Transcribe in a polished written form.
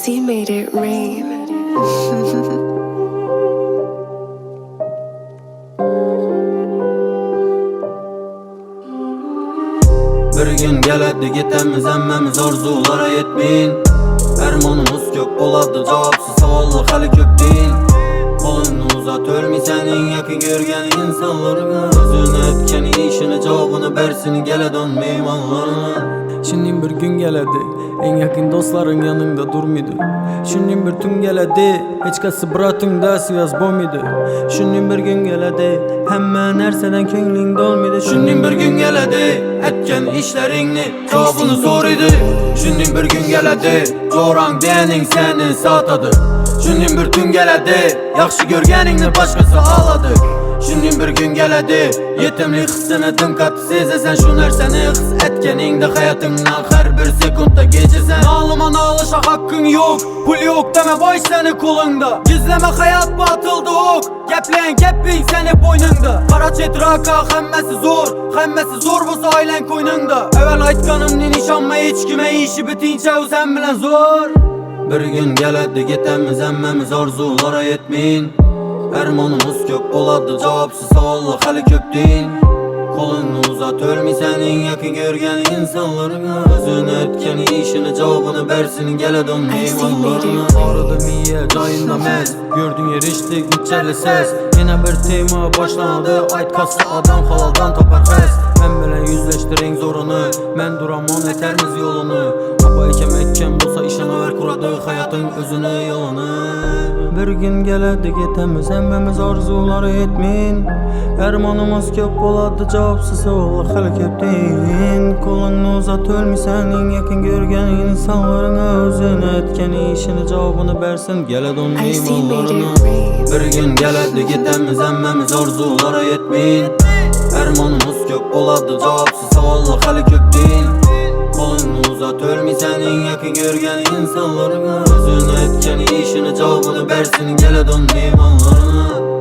Icy made it rain. Bir gün geledi gitemiz emmemiz arzulara yetmeyin. Ermanımız köp boladı cevapsız savallı hali köp değil. Kolunu uzat ölmisen en yakın görgen insanlarına. Özünü etkeni işini cevabını bersin gele dönmeyim anlarına. Şimdi bir gün geledi, en yakın dostların yanında durmaydı. Şimdi bir tüm geledi, hiç kası bıratımda siyaz bomydu. Şimdi bir gün geledi, hemen nerseden köngling dolmaydı. Şimdi bir gün geledi, etken işlerini cevabını soruydu. Şimdi bir gün geledi, zoran diyenin seni satadı. Şimdi bir gün geledi, yaxşı görgenini başkası ağladı. Şimdi bir gün geledi, yetimlik hissini tüm katı sezesen şu nerseni his etkeninde hayatından her bir sekundda geçirsen. Ağlama ağlaşa hakkın yok, pul yok deme boy seni kolunda. Gizleme hayat batıldı ok, gepleyen gepin seni boynunda. Kara çetraka hemmesi zor bu ailen koynunda. Evvel aytkanımni nişanma hiç kime işi bitince o sen bilen zor. Bir gün geledi gitemiz emmemiz arzulara yetmeyin. Ermanımız köp boladı cevapsız savallı hali köp değil. Kolunu uzat ölmisen en yakın görgen insanlarına. Özünü etkeni işini cevabını bersin gele dönmeyim anlarına. Aradım iyiye cayında mez, gördün eriştik içerli ses. Yine bir tema başlandı, ayt kası adam halaldan tapar fes. Ben bilen yüzleştirin zorunu, men duramam etermiz yolunu. Baba ekem bulsa işini ver kuradı hayatın özünü yolunu. Bir gün geledi gitemiz emmemiz arzuları yetmeyin. Ermanımız köp boladı cevapsız oğlu hali köp değil. Kolunu uzat ölmisen en yakın görgen insanlarına. Özünü etkeni işini cevabını bersin gele dönmeyim Icy made yollarına. it rain. Bir gün geledi gitemiz emmemiz arzulara yetmeyin. Ermanımız köp boladı cevapsız savallı hali köp değil. Kolunu uzat ölmesen en yakın görgen insanlarına. Özünü etkeni işini cevabını bersin gele dönmeyim anlarına.